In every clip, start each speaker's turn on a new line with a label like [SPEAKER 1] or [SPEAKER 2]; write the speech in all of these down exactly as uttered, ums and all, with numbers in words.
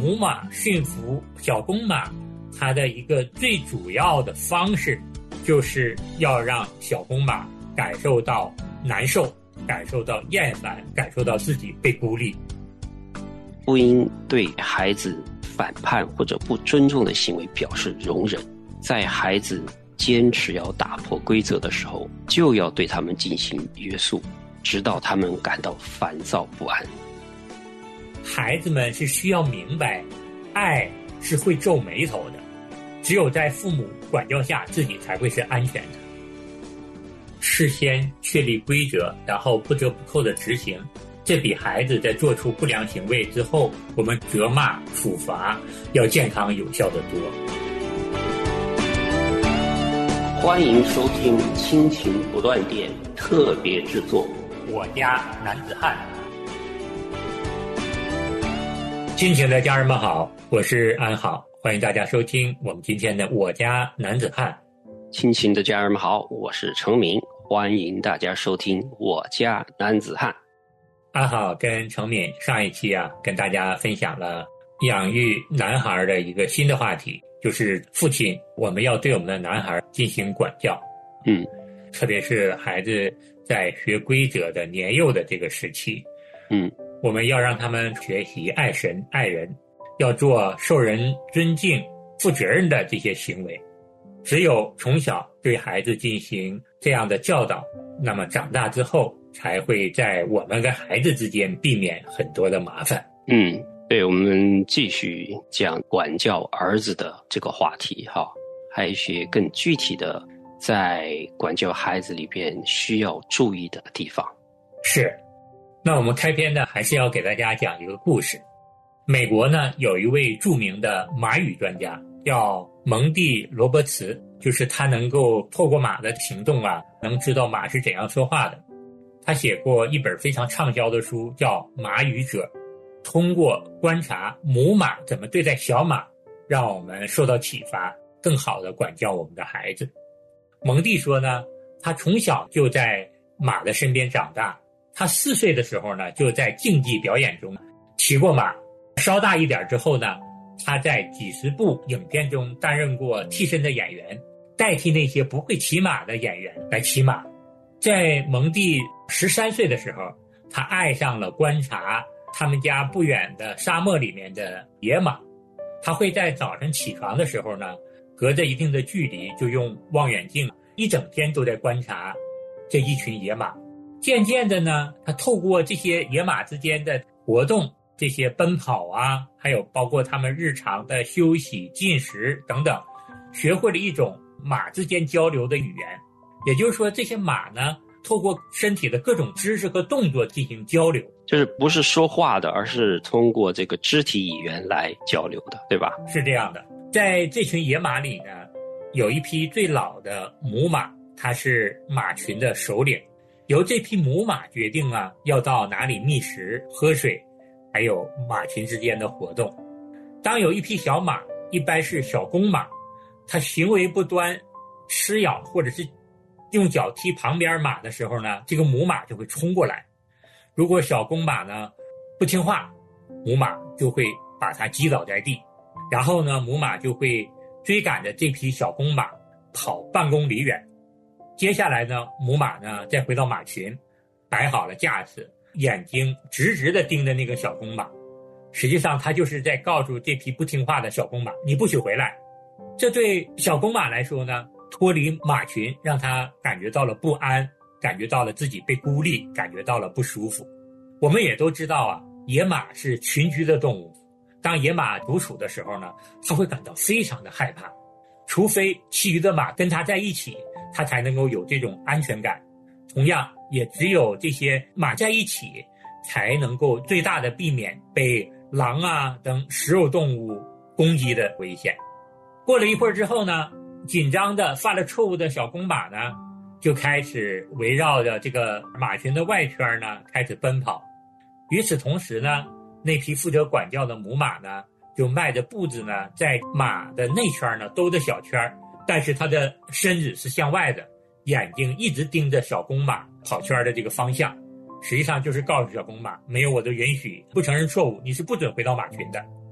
[SPEAKER 1] 母马驯服小公马，它的一个最主要的方式就是要让小公马感受到难受，感受到厌烦，感受到自己被孤立。
[SPEAKER 2] 不应对孩子反叛或者不尊重的行为表示容忍，在孩子坚持要打破规则的时候，就要对他们进行约束，直到他们感到烦躁不安。
[SPEAKER 1] 孩子们是需要明白，爱是会皱眉头的，只有在父母管教下，自己才会是安全的。事先确立规则，然后不折不扣的执行，这比孩子在做出不良行为之后，我们责骂处罚要健康有效的多。
[SPEAKER 2] 欢迎收听亲情不断电特别制作，
[SPEAKER 1] 我家男子汉。亲情的家人们好，我是安好，欢迎大家收听我们今天的我家男子汉。
[SPEAKER 2] 亲情的家人们好，我是程明，欢迎大家收听我家男子汉。
[SPEAKER 1] 安好跟程敏上一期啊，跟大家分享了养育男孩的一个新的话题，就是父亲我们要对我们的男孩进行管教。
[SPEAKER 2] 嗯，
[SPEAKER 1] 特别是孩子在学规则的年幼的这个时期，
[SPEAKER 2] 嗯，
[SPEAKER 1] 我们要让他们学习爱神爱人，要做受人尊敬负责任的这些行为。只有从小对孩子进行这样的教导，那么长大之后才会在我们跟孩子之间避免很多的麻烦。
[SPEAKER 2] 嗯，对，我们继续讲管教儿子的这个话题哈，还有一些更具体的在管教孩子里边需要注意的地方。
[SPEAKER 1] 是，那我们开篇呢，还是要给大家讲一个故事。美国呢有一位著名的马语专家叫蒙蒂罗伯茨，就是他能够透过马的行动啊，能知道马是怎样说话的。他写过一本非常畅销的书叫《马语者》，通过观察母马怎么对待小马，让我们受到启发，更好地管教我们的孩子。蒙蒂说呢，他从小就在马的身边长大，他四岁的时候呢，就在竞技表演中骑过马。稍大一点之后呢，他在几十部影片中担任过替身的演员，代替那些不会骑马的演员来骑马。在蒙蒂十三岁的时候，他爱上了观察他们家不远的沙漠里面的野马。他会在早晨起床的时候呢，隔着一定的距离就用望远镜一整天都在观察这一群野马。渐渐的呢，他透过这些野马之间的活动，这些奔跑啊，还有包括他们日常的休息、进食等等，学会了一种马之间交流的语言。也就是说，这些马呢，透过身体的各种姿势和动作进行交流，
[SPEAKER 2] 就是不是说话的，而是通过这个肢体语言来交流的，对吧？
[SPEAKER 1] 是这样的。在这群野马里呢，有一匹最老的母马，它是马群的首领，由这匹母马决定啊，要到哪里觅食、喝水，还有马群之间的活动。当有一匹小马，一般是小公马，它行为不端，吃咬或者是用脚踢旁边马的时候呢，这个母马就会冲过来。如果小公马呢不听话，母马就会把它击倒在地，然后呢，母马就会追赶着这匹小公马跑半公里远。接下来呢，母马呢再回到马群，摆好了架势，眼睛直直地盯着那个小公马。实际上他就是在告诉这匹不听话的小公马，你不许回来。这对小公马来说呢，脱离马群让他感觉到了不安，感觉到了自己被孤立，感觉到了不舒服。我们也都知道啊，野马是群居的动物，当野马独处的时候呢，他会感到非常的害怕，除非其余的马跟他在一起，他才能够有这种安全感。同样，也只有这些马在一起，才能够最大的避免被狼啊等食肉动物攻击的危险。过了一会儿之后呢，紧张的犯了错误的小公马呢，就开始围绕着这个马群的外圈呢开始奔跑。与此同时呢，那匹负责管教的母马呢，就迈着步子呢，在马的内圈呢兜着小圈，但是它的身子是向外的，眼睛一直盯着小公马跑圈的这个方向，实际上就是告诉小公马，没有我的允许，不承认错误，你是不准回到马群的。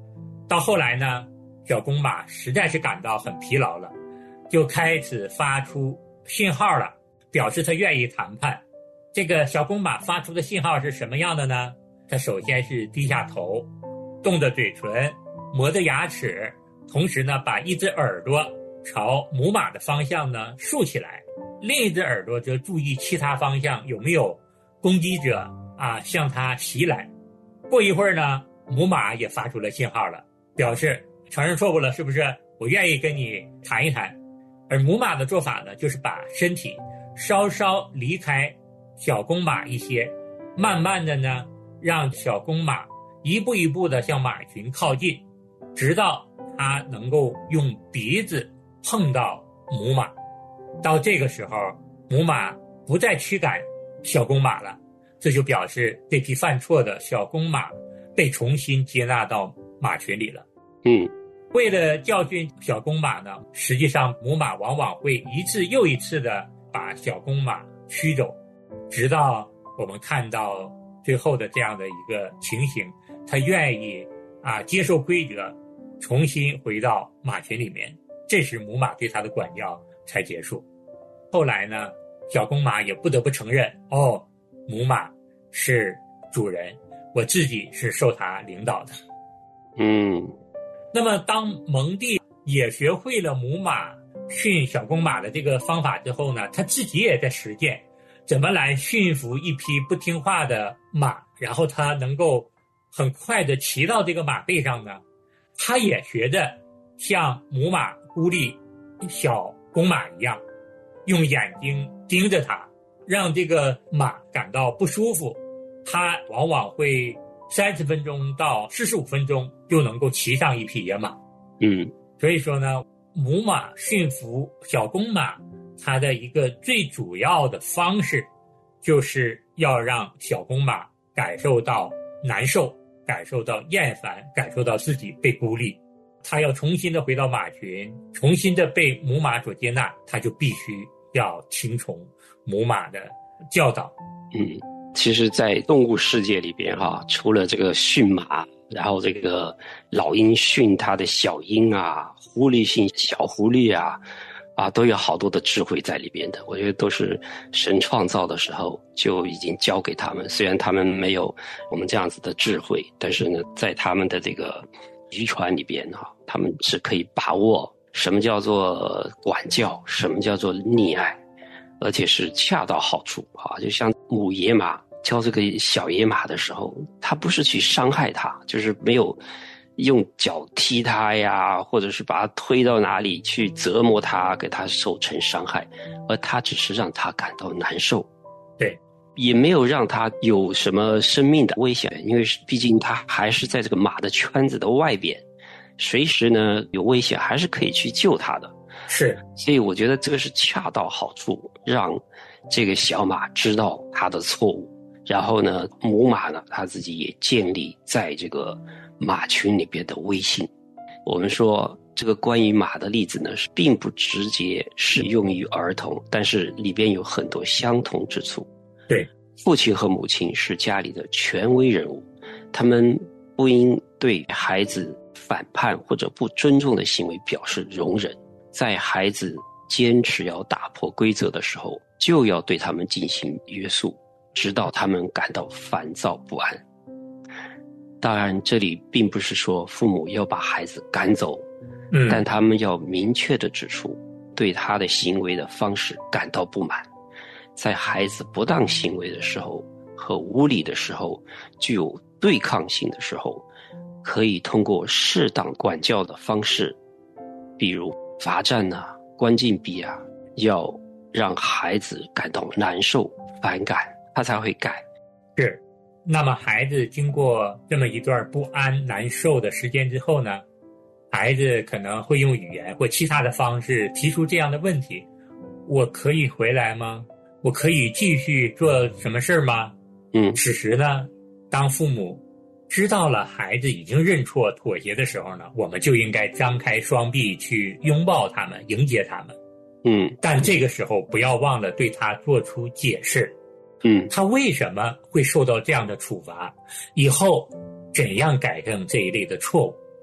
[SPEAKER 1] 到后来呢，小公马实在是感到很疲劳了，就开始发出信号了，表示他愿意谈判。这个小公马发出的信号是什么样的呢？他首先是低下头，动着嘴唇，磨着牙齿，同时呢把一只耳朵朝母马的方向呢竖起来，另一只耳朵则注意其他方向有没有攻击者啊向他袭来。过一会儿呢，母马也发出了信号了，表示承认错误了，是不是？我愿意跟你谈一谈。而母马的做法呢，就是把身体稍稍离开小公马一些，慢慢的呢让小公马一步一步的向马群靠近，直到它能够用鼻子碰到母马。到这个时候，母马不再驱赶小公马了，这就表示这匹犯错的小公马被重新接纳到马群里了。
[SPEAKER 2] 嗯，
[SPEAKER 1] 为了教训小公马呢，实际上母马往往会一次又一次的把小公马驱走，直到我们看到最后的这样的一个情形，他愿意啊接受规则，重新回到马群里面，这时母马对他的管教才结束。后来呢，小公马也不得不承认，哦，母马是主人，我自己是受他领导的。
[SPEAKER 2] 嗯，
[SPEAKER 1] 那么当蒙蒂也学会了母马训小公马的这个方法之后呢，他自己也在实践怎么来驯服一匹不听话的马，然后他能够很快的骑到这个马背上呢，他也学着像母马孤立小公马一样，用眼睛盯着它，让这个马感到不舒服。它往往会三十分钟到四十五分钟就能够骑上一匹野马。
[SPEAKER 2] 嗯，
[SPEAKER 1] 所以说呢，母马驯服小公马，它的一个最主要的方式，就是要让小公马感受到难受，感受到厌烦，感受到自己被孤立。他要重新的回到马群，重新的被母马所接纳，他就必须要听从母马的教导。
[SPEAKER 2] 嗯，其实在动物世界里边哈，除了这个驯马，然后这个老鹰驯它的小鹰啊，狐狸驯小狐狸啊，啊，都有好多的智慧在里边的。我觉得都是神创造的时候就已经教给他们，虽然他们没有我们这样子的智慧，但是呢，在他们的这个遗传里边哈，他们是可以把握什么叫做管教，什么叫做溺爱，而且是恰到好处啊。就像母野马教这个小野马的时候，他不是去伤害它，就是没有用脚踢它呀，或者是把它推到哪里去折磨它，给它受成伤害，而他只是让它感到难受。
[SPEAKER 1] 对，
[SPEAKER 2] 也没有让它有什么生命的危险，因为毕竟它还是在这个马的圈子的外边，随时呢有危险还是可以去救它的。
[SPEAKER 1] 是，
[SPEAKER 2] 所以我觉得这个是恰到好处，让这个小马知道它的错误，然后呢，母马呢，它自己也建立在这个马群里边的威信。我们说这个关于马的例子呢，是并不直接适用于儿童，但是里边有很多相同之处。
[SPEAKER 1] 对，
[SPEAKER 2] 父亲和母亲是家里的权威人物，他们不应对孩子反叛或者不尊重的行为表示容忍。在孩子坚持要打破规则的时候，就要对他们进行约束，直到他们感到烦躁不安。当然，这里并不是说父母要把孩子赶走，
[SPEAKER 1] 嗯，
[SPEAKER 2] 但他们要明确地指出对他的行为的方式感到不满。在孩子不当行为的时候和无理的时候，具有对抗性的时候，可以通过适当管教的方式，比如罚站啊、关禁闭啊，要让孩子感到难受、反感，他才会改。
[SPEAKER 1] 是。那么孩子经过这么一段不安、难受的时间之后呢，孩子可能会用语言或其他的方式提出这样的问题：我可以回来吗？我可以继续做什么事儿吗？
[SPEAKER 2] 嗯，
[SPEAKER 1] 此时呢，当父母知道了孩子已经认错妥协的时候呢，我们就应该张开双臂去拥抱他们，迎接他们。
[SPEAKER 2] 嗯，
[SPEAKER 1] 但这个时候不要忘了对他做出解释。
[SPEAKER 2] 嗯，
[SPEAKER 1] 他为什么会受到这样的处罚？以后怎样改正这一类的错误？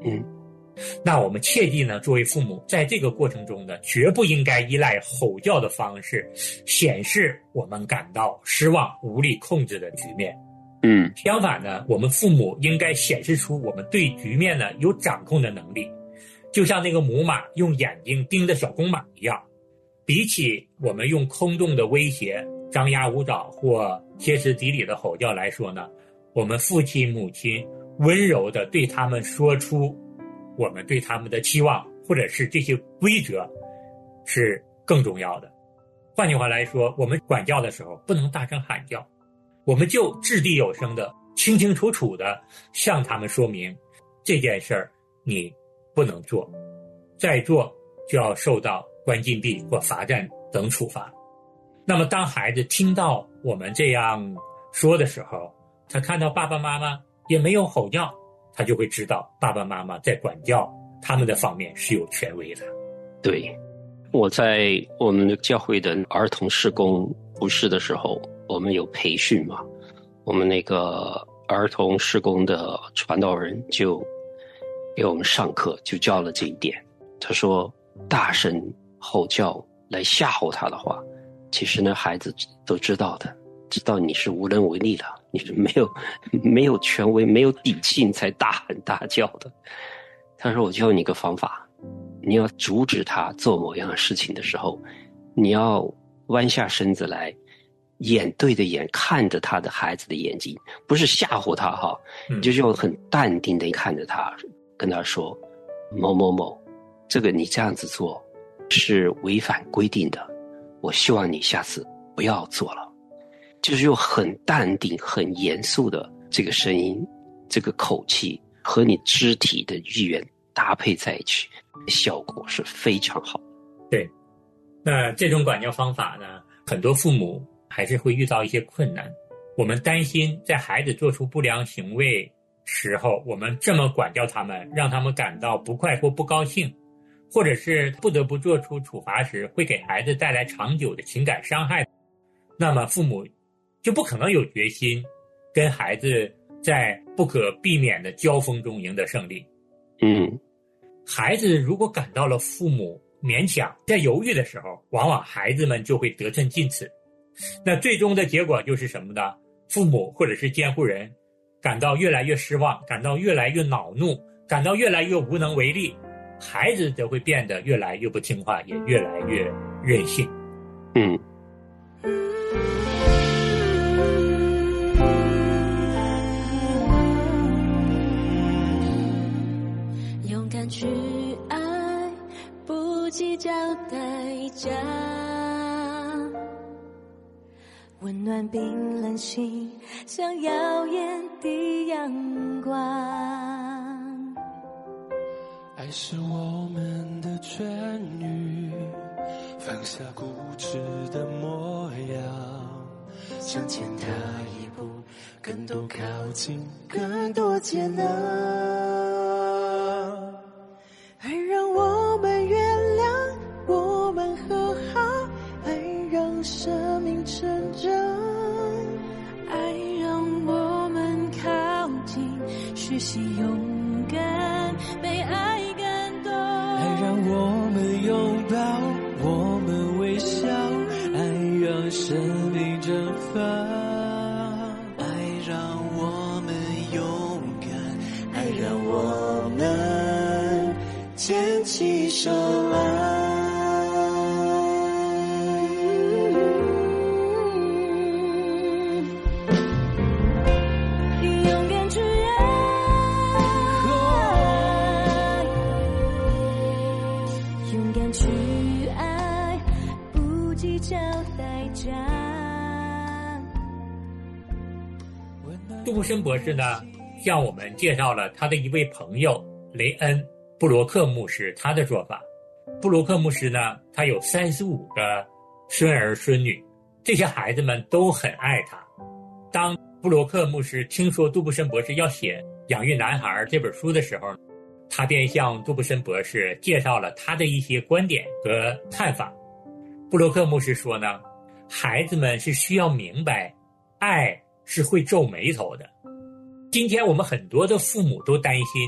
[SPEAKER 2] 嗯，
[SPEAKER 1] 那我们切记呢，作为父母，在这个过程中呢，绝不应该依赖吼叫的方式显示我们感到失望、无力控制的局面。
[SPEAKER 2] 嗯，
[SPEAKER 1] 相反呢，我们父母应该显示出我们对局面呢有掌控的能力，就像那个母马用眼睛盯着小公马一样。比起我们用空洞的威胁、张牙舞爪或歇斯底里的吼叫来说呢，我们父亲母亲温柔地对他们说出我们对他们的期望，或者是这些规则，是更重要的。换句话来说，我们管教的时候不能大声喊叫，我们就掷地有声的、清清楚楚的向他们说明这件事儿你不能做，再做就要受到关禁闭或罚站等处罚。那么当孩子听到我们这样说的时候，他看到爸爸妈妈也没有吼叫，他就会知道爸爸妈妈在管教他们的方面是有权威的。
[SPEAKER 2] 对，我在我们的教会的儿童事工服事的时候，我们有培训嘛，我们那个儿童事工的传道人就给我们上课，就教了这一点。他说大声吼叫来吓唬他的话，其实呢孩子都知道的，知道你是无能为力的，你是没有没有权威、没有底气才大喊大叫的。他说我教你个方法，你要阻止他做某样的事情的时候，你要弯下身子来，眼对着眼看着他的孩子的眼睛，不是吓唬他哈，你就用很淡定的看着他，跟他说某某某，这个你这样子做是违反规定的，我希望你下次不要做了。就是用很淡定很严肃的这个声音，这个口气和你肢体的语言搭配在一起，效果是非常好。
[SPEAKER 1] 对，那这种管教方法呢，很多父母还是会遇到一些困难。我们担心在孩子做出不良行为时候，我们这么管教他们，让他们感到不快或不高兴，或者是不得不做出处罚时，会给孩子带来长久的情感伤害。那么父母就不可能有决心跟孩子在不可避免的交锋中赢得胜利。
[SPEAKER 2] 嗯，
[SPEAKER 1] 孩子如果感到了父母勉强，在犹豫的时候，往往孩子们就会得寸进尺。那最终的结果就是什么呢？父母或者是监护人感到越来越失望，感到越来越恼怒，感到越来越无能为力，孩子则会变得越来越不听话，也越来越任性。
[SPEAKER 2] 嗯，
[SPEAKER 3] 勇敢去爱，不计较代价，温暖冰冷心，像耀眼的阳光。
[SPEAKER 4] 爱是我们的痊愈，放下固执的模样，向前踏一步，更多靠近，更多接纳。爱让我们原谅，我们和好，爱让生命成长，
[SPEAKER 3] 爱让我们靠近，学习勇敢，被爱感动。
[SPEAKER 4] 爱让我们拥抱，我们微笑，爱让生命绽放。爱让我们勇敢，爱让我们牵起手来。
[SPEAKER 3] 勇敢去爱，勇敢去爱，不计较代价。
[SPEAKER 1] 杜布森博士呢，向我们介绍了他的一位朋友雷恩·布罗克牧师他的做法。布罗克牧师呢，他有三十五个孙儿孙女，这些孩子们都很爱他。当布罗克牧师听说杜布森博士要写《养育男孩》这本书的时候，他便向杜布森博士介绍了他的一些观点和看法。布罗克牧师说呢，孩子们是需要明白，爱是会皱眉头的。今天我们很多的父母都担心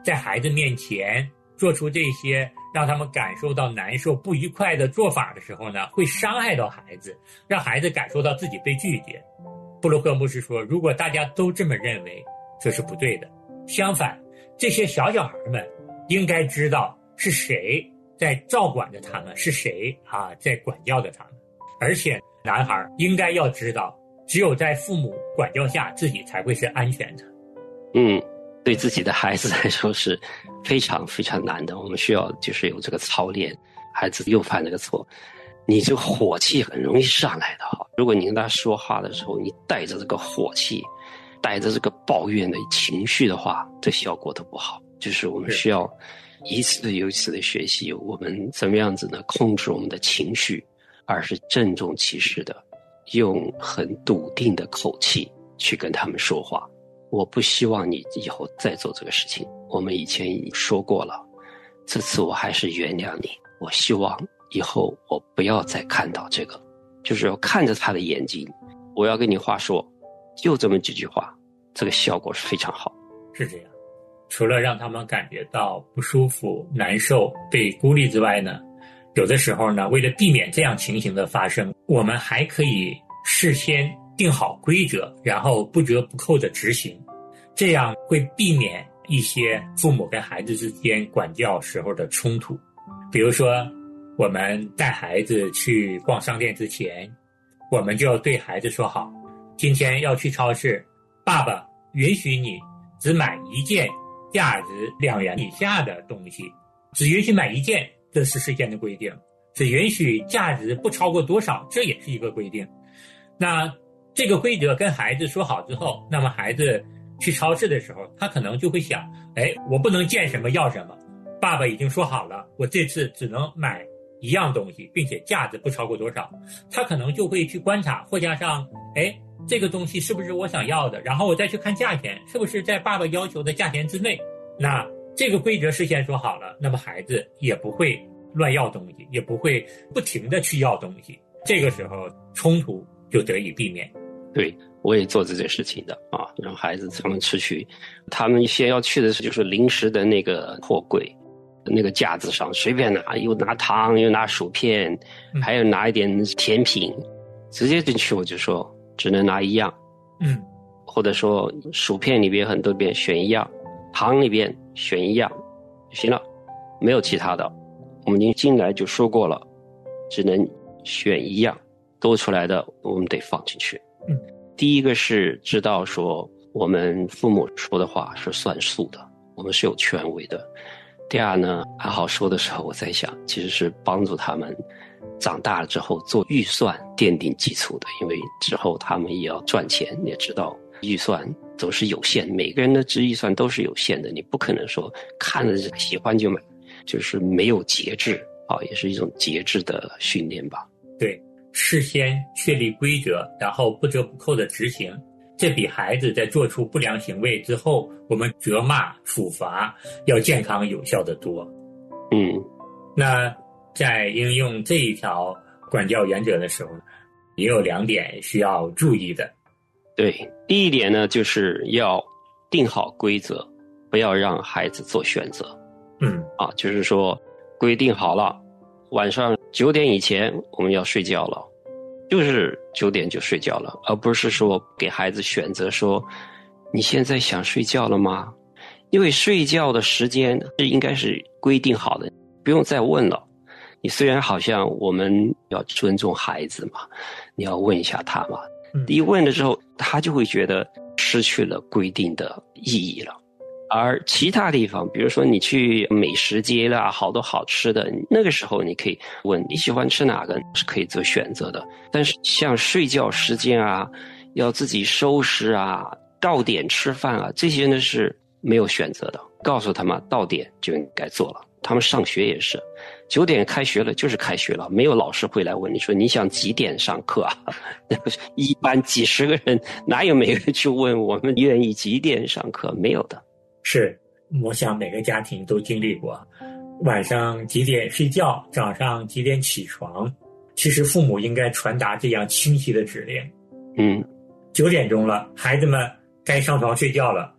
[SPEAKER 1] 在孩子面前做出这些让他们感受到难受不愉快的做法的时候呢，会伤害到孩子，让孩子感受到自己被拒绝。布洛克牧师说，如果大家都这么认为，这是不对的。相反，这些小小孩们应该知道是谁在照管着他们，是谁啊在管教着他们。而且男孩应该要知道，只有在父母管教下，自己才会是安全的。
[SPEAKER 2] 嗯，对自己的孩子来说是非常非常难的，我们需要就是有这个操练。孩子又犯这个错，你这个火气很容易上来的哈。如果你跟他说话的时候，你带着这个火气，带着这个抱怨的情绪的话，这效果都不好。就是我们需要一次又一次的学习，我们怎么样子呢？控制我们的情绪，而是郑重其事的，用很笃定的口气去跟他们说话。我不希望你以后再做这个事情，我们以前已经说过了，这次我还是原谅你，我希望以后我不要再看到这个。就是要看着他的眼睛，我要跟你话说，就这么几句话，这个效果是非常好。
[SPEAKER 1] 是这样，除了让他们感觉到不舒服、难受、被孤立之外呢，有的时候呢，为了避免这样情形的发生，我们还可以事先定好规则，然后不折不扣的执行，这样会避免一些父母跟孩子之间管教时候的冲突。比如说，我们带孩子去逛商店之前，我们就要对孩子说好，今天要去超市，爸爸允许你只买一件价值两元以下的东西，只允许买一件，这是事先的规定，只允许价值不超过多少，这也是一个规定。那这个规则跟孩子说好之后，那么孩子去超市的时候，他可能就会想，哎，我不能见什么要什么，爸爸已经说好了，我这次只能买一样东西，并且价值不超过多少。他可能就会去观察货架上，哎，这个东西是不是我想要的，然后我再去看价钱，是不是在爸爸要求的价钱之内。那这个规则事先说好了，那么孩子也不会乱要东西，也不会不停的去要东西，这个时候冲突就得以避免。
[SPEAKER 2] 对，我也做这件事情的啊，让孩子他们出去，他们先要去的是就是临时的那个货柜，那个架子上随便拿，又拿糖又拿薯片，还有拿一点甜品，直接进去我就说只能拿一样，
[SPEAKER 1] 嗯，
[SPEAKER 2] 或者说薯片里边很多边选一样，糖里边选一样就行了，没有其他的。我们已经进来就说过了，只能选一样，多出来的我们得放进去。
[SPEAKER 1] 嗯，
[SPEAKER 2] 第一个是知道说我们父母说的话是算数的，我们是有权威的。第二呢，还好说的时候，我在想，其实是帮助他们长大了之后做预算奠定基础的，因为之后他们也要赚钱，也知道预算都是有限，每个人的支预算都是有限的，你不可能说看着喜欢就买，就是没有节制啊，也是一种节制的训练吧。
[SPEAKER 1] 对，事先确立规则，然后不折不扣的执行，这比孩子在做出不良行为之后，我们责骂处罚要健康有效的多。
[SPEAKER 2] 嗯，
[SPEAKER 1] 那在应用这一条管教原则的时候，也有两点需要注意的。
[SPEAKER 2] 对，第一点呢，就是要定好规则，不要让孩子做选择。
[SPEAKER 1] 嗯，
[SPEAKER 2] 啊，就是说规定好了，晚上九点以前我们要睡觉了，就是九点就睡觉了，而不是说给孩子选择说你现在想睡觉了吗？因为睡觉的时间是应该是规定好的，不用再问了。你虽然好像我们要尊重孩子嘛，你要问一下他嘛，一问了之后他就会觉得失去了规定的意义了。而其他地方，比如说你去美食街啦，好多好吃的，那个时候你可以问你喜欢吃哪个，是可以做选择的。但是像睡觉时间啊，要自己收拾啊，到点吃饭啊，这些呢是没有选择的，告诉他们到点就应该做了。他们上学也是九点开学了就是开学了，没有老师会来问你说你想几点上课啊？一般几十个人哪有每个人去问我们愿意几点上课？没有的。
[SPEAKER 1] 是，我想每个家庭都经历过晚上几点睡觉，早上几点起床，其实父母应该传达这样清晰的指令。
[SPEAKER 2] 嗯，
[SPEAKER 1] 九点钟了，孩子们该上床睡觉了，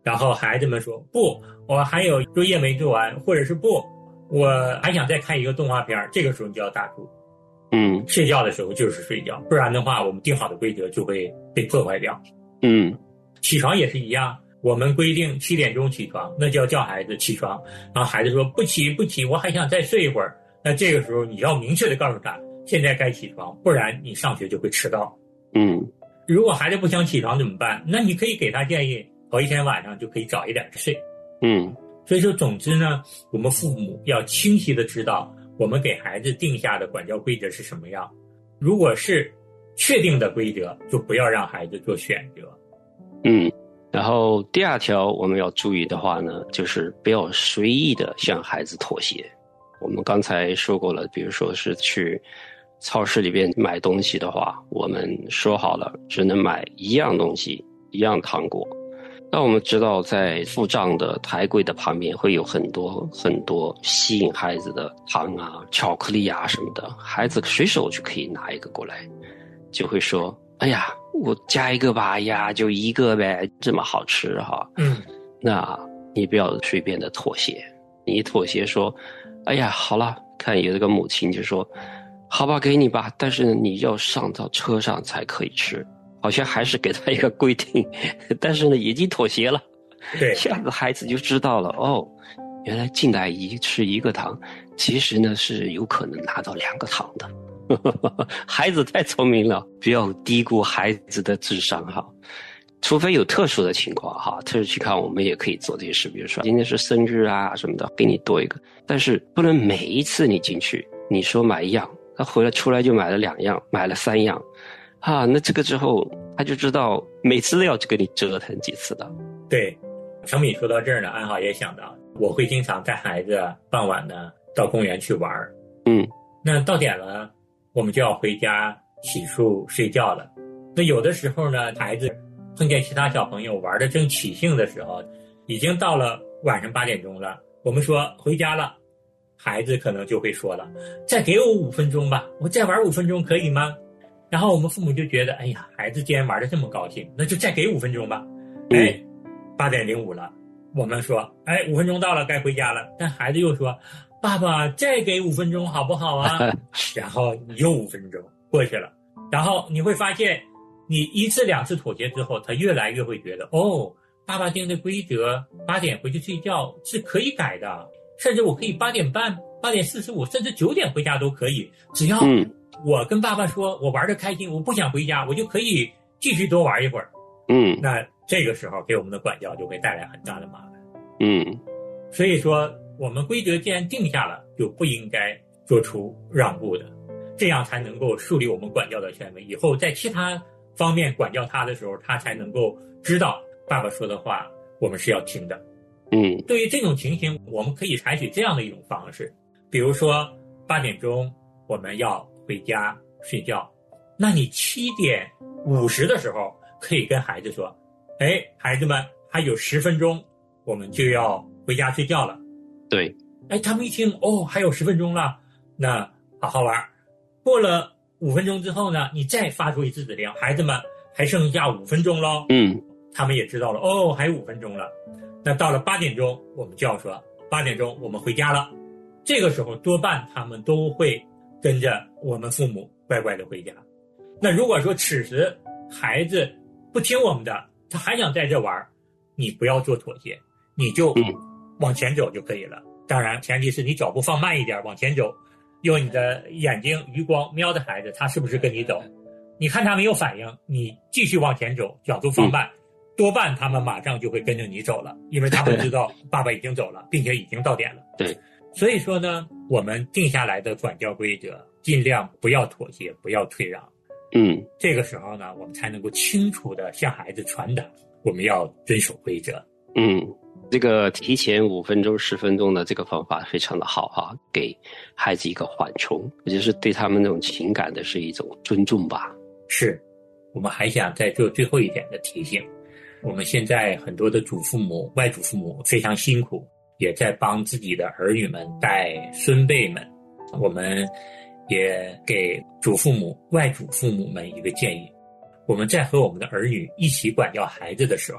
[SPEAKER 1] 然后孩子们说不，我还有作业没做完，或者是不，我还想再看一个动画片，这个时候你就要打住。
[SPEAKER 2] 嗯，
[SPEAKER 1] 睡觉的时候就是睡觉，不然的话我们定好的规则就会被破坏掉。
[SPEAKER 2] 嗯，
[SPEAKER 1] 起床也是一样，我们规定七点钟起床，那就要叫孩子起床，然后孩子说不起不起，我还想再睡一会儿，那这个时候你要明确的告诉他现在该起床，不然你上学就会迟到。
[SPEAKER 2] 嗯，
[SPEAKER 1] 如果孩子不想起床怎么办？那你可以给他建议头一天晚上就可以早一点睡。
[SPEAKER 2] 嗯，
[SPEAKER 1] 所以说总之呢，我们父母要清晰的知道我们给孩子定下的管教规则是什么样，如果是确定的规则，就不要让孩子做选择。
[SPEAKER 2] 嗯，然后第二条我们要注意的话呢，就是不要随意的向孩子妥协。我们刚才说过了，比如说是去超市里边买东西的话，我们说好了只能买一样东西，一样糖果。那我们知道在付账的台柜的旁边会有很多很多吸引孩子的糖啊、巧克力啊什么的，孩子随手就可以拿一个过来，就会说哎呀我加一个吧，哎呀就一个呗，这么好吃哈。
[SPEAKER 1] 嗯，
[SPEAKER 2] 那你不要随便的妥协，你妥协说哎呀好了，看有这个母亲就说好吧给你吧，但是你要上到车上才可以吃，好像还是给他一个规定，但是呢已经妥协了。
[SPEAKER 1] 对，
[SPEAKER 2] 这样的孩子就知道了，哦，原来进来一吃一个糖，其实呢是有可能拿到两个糖的。孩子太聪明了，不要低估孩子的智商哈。除非有特殊的情况哈，特殊情况我们也可以做这些事，比如说今天是生日啊什么的，给你多一个，但是不能每一次你进去你说买一样，他回来出来就买了两样，买了三样啊，那这个之后他就知道每次都要跟你折腾几次的。
[SPEAKER 1] 对，程敏说到这儿呢，安好也想到，我会经常带孩子傍晚呢到公园去玩。
[SPEAKER 2] 嗯，
[SPEAKER 1] 那到点了，我们就要回家洗漱睡觉了。那有的时候呢，孩子碰见其他小朋友玩的正起兴的时候，已经到了晚上八点钟了，我们说回家了，孩子可能就会说了，再给我五分钟吧，我再玩五分钟可以吗？然后我们父母就觉得，哎呀，孩子既然玩得这么高兴，那就再给五分钟吧。哎，八点零五了，我们说，哎，五分钟到了，该回家了。但孩子又说，爸爸再给五分钟好不好啊？然后又五分钟过去了，然后你会发现，你一次两次妥协之后，他越来越会觉得，哦，爸爸定的规则八点回去睡觉是可以改的，甚至我可以八点半、八点四十五，甚至九点回家都可以，只要我跟爸爸说我玩得开心，我不想回家，我就可以继续多玩一会儿。
[SPEAKER 2] 嗯，
[SPEAKER 1] 那这个时候给我们的管教就会带来很大的麻烦。
[SPEAKER 2] 嗯，
[SPEAKER 1] 所以说我们规则既然定下了，就不应该做出让步的，这样才能够树立我们管教的权威，以后在其他方面管教他的时候，他才能够知道爸爸说的话我们是要听的。
[SPEAKER 2] 嗯，
[SPEAKER 1] 对于这种情形，我们可以采取这样的一种方式，比如说八点钟我们要回家睡觉，那你七点五十的时候可以跟孩子说，哎，孩子们还有十分钟我们就要回家睡觉了。
[SPEAKER 2] 对，
[SPEAKER 1] 哎，他们一听，哦，还有十分钟了，那好好玩。过了五分钟之后呢，你再发出一次指令，孩子们还剩下五分钟咯。
[SPEAKER 2] 嗯，
[SPEAKER 1] 他们也知道了，哦，还有五分钟了。那到了八点钟，我们就要说八点钟我们回家了。这个时候多半他们都会跟着我们父母乖乖的回家。那如果说此时孩子不听我们的，他还想在这玩，你不要做妥协，你就往前走就可以了。当然前提是你脚步放慢一点往前走，用你的眼睛余光瞄着孩子，他是不是跟你走，你看他没有反应，你继续往前走，脚步放慢、嗯、多半他们马上就会跟着你走了，因为他们知道爸爸已经走了，并且已经到点了。
[SPEAKER 2] 对，
[SPEAKER 1] 所以说呢，我们定下来的管教规则尽量不要妥协，不要退让。
[SPEAKER 2] 嗯，
[SPEAKER 1] 这个时候呢，我们才能够清楚地向孩子传达我们要遵守规则。
[SPEAKER 2] 嗯，这个提前五分钟十分钟的这个方法非常的好哈，给孩子一个缓冲，也就是对他们那种情感的是一种尊重吧。
[SPEAKER 1] 是，我们还想再做最后一点的提醒，我们现在很多的祖父母外祖父母非常辛苦，也在帮自己的儿女们带孙辈们，我们也给祖父母外祖父母们一个建议，我们在和我们的儿女一起管教孩子的时候，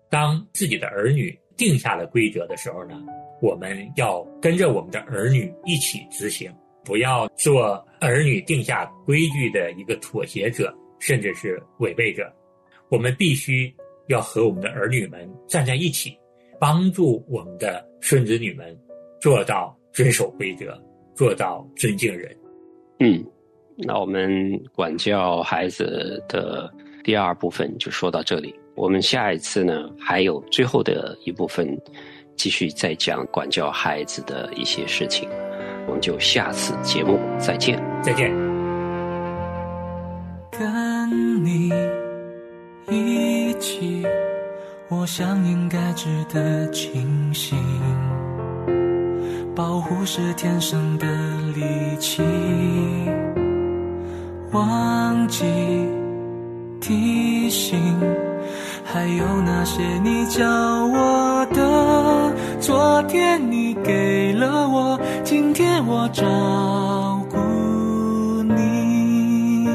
[SPEAKER 1] 当自己的儿女定下了规则的时候呢，我们要跟着我们的儿女一起执行，不要做儿女定下规矩的一个妥协者，甚至是违背者。我们必须要和我们的儿女们站在一起，帮助我们的孙子女们做到遵守规则，做到尊敬人。
[SPEAKER 2] 嗯，那我们管教孩子的第二部分就说到这里。我们下一次呢，还有最后的一部分，继续再讲管教孩子的一些事情。我们就下次节目再见。
[SPEAKER 1] 再见。
[SPEAKER 4] 跟你一起，我想应该值得庆幸，保护是天生的力气，忘记提醒，还有那些你教我的，昨天你给了我，今天我照顾你。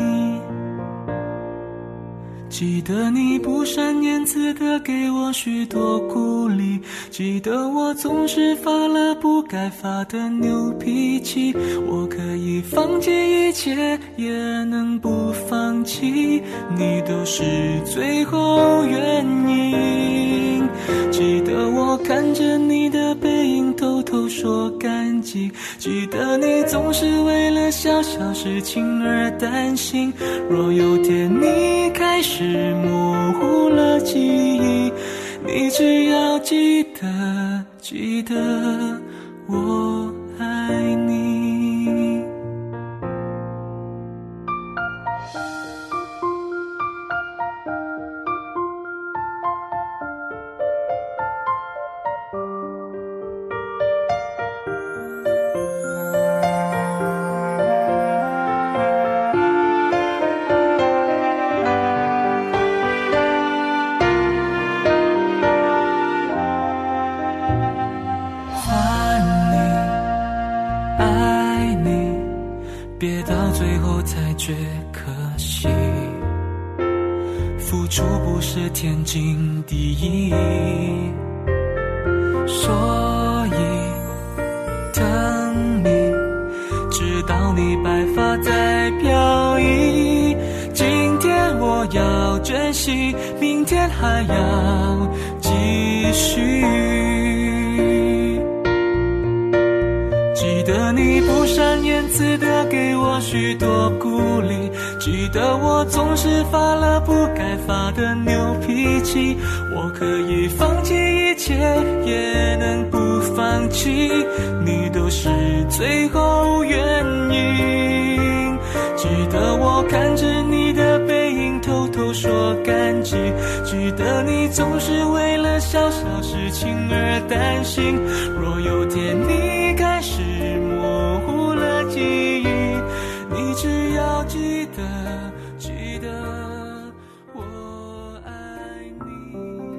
[SPEAKER 4] 记得你不善言辞的给我许多鼓励，记得我总是发了不该发的牛脾气，我可以放弃一切，也能不放弃，你都是最后原因。记得我看着你的背影偷偷说感激，记得你总是为了小小事情而担心，若有天你开始模糊了记忆，你只要记得记得我爱你。别到最后才觉可惜，付出不是天经地义，所以等你直到你白发在飘逸，今天我要珍惜，明天还要继续。记得你不善言辞的给我许多鼓励，记得我总是发了不该发的牛脾气，我可以放弃一切，也能不放弃，你都是最后原因。记得我看着你的背影偷偷说感激，记得你总是为了小小事情而担心，若有天你开始模糊了记忆，你只要记得记得我爱你。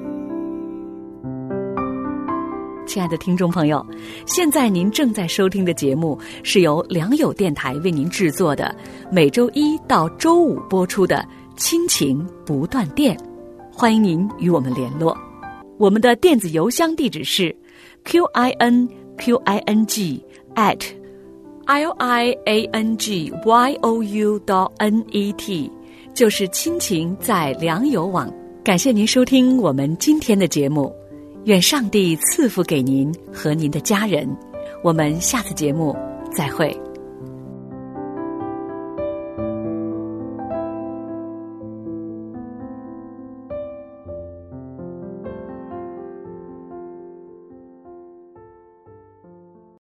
[SPEAKER 5] 亲爱的听众朋友，现在您正在收听的节目是由良友电台为您制作的，每周一到周五播出的亲情不断电，欢迎您与我们联络。我们的电子邮箱地址是 q i n q i n g at l i a n g y o u dot n e t， 就是亲情在良友网。感谢您收听我们今天的节目，愿上帝赐福给您和您的家人，我们下次节目再会。